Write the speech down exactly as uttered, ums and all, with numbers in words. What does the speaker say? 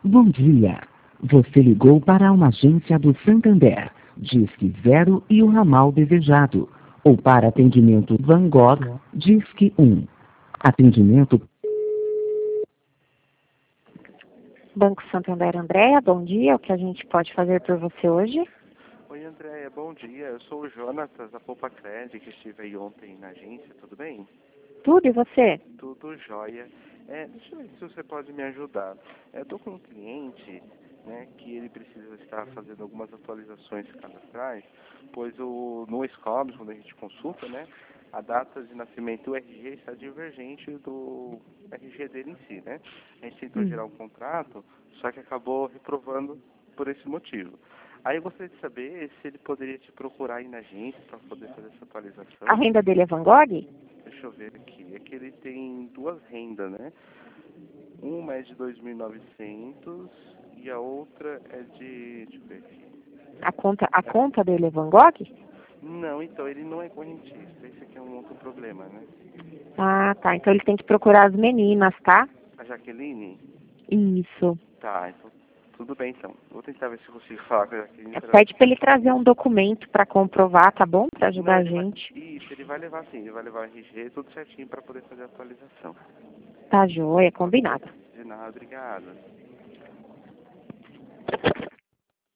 Bom dia. Você ligou para uma agência do Santander, Disque Zero e o ramal desejado. Ou para atendimento Van Gogh, Disque um. Atendimento... Banco Santander, Andréa, bom dia. O que a gente pode fazer por você hoje? Oi, Andréia, bom dia. Eu sou o Jonatas, da Poupa Cred, que estive aí ontem na agência, tudo bem? Tudo, e você? Tudo jóia. É, deixa eu ver se você pode me ajudar. É, eu estou com um cliente, né, que ele precisa estar fazendo algumas atualizações cadastrais, pois o, no Scobs, quando a gente consulta, né, a data de nascimento do R G está divergente do R G dele em si, né? A gente tentou Hum. gerar um contrato, só que acabou reprovando por esse motivo. Aí eu gostaria de saber se ele poderia te procurar aí na agência para poder fazer essa atualização. A renda dele é Van Gogh? Deixa eu ver aqui. É que ele tem duas rendas, né? Uma é de dois mil e novecentos e a outra é de... Deixa eu ver aqui. A conta, a conta dele é Van Gogh? Não, então, ele não é correntista. Esse aqui é um outro problema, né? Ah, tá. Então ele tem que procurar as meninas, tá? A Jaqueline? Isso. Tá, então, tudo bem, então. Vou tentar ver se eu consigo falar com a Jaqueline. É, pra- Pede pra ele trazer um documento pra comprovar, tá bom? Pra ajudar Não, a ele vai... gente. Isso, ele vai levar sim. Ele vai levar o R G, tudo certinho para poder fazer a atualização. Tá joia, combinado. De nada, obrigado.